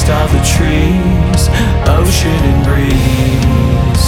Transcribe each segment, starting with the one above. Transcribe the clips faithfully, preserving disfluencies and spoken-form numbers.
forest of the trees, ocean and breeze.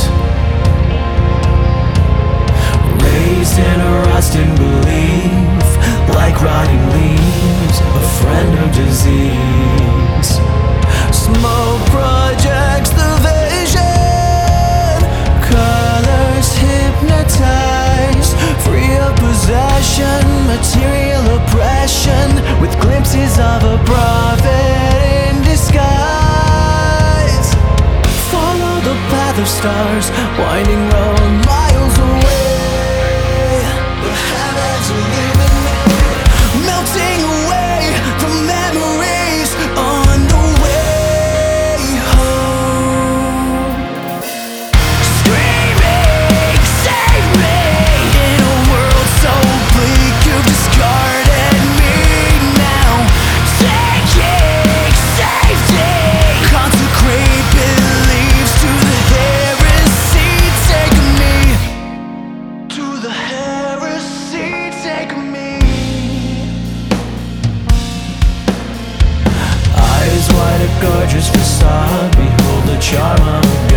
Raised in a rusting belief, like rotting leaves, a friend of disease. Smoke projects the vision, colors hypnotize, free of possession, material oppression, with glimpses of a prophet in disguise. Follow the path of stars, winding road miles away. The heavens are leaving me, melting away from memories on the way home. Screaming, save me, in a world so bleak, you've discarded me now. Taking safety, consecrate beliefs to the heresy. Take me to the heresy. Take me. Eyes wide, a gorgeous facade. Behold the charm of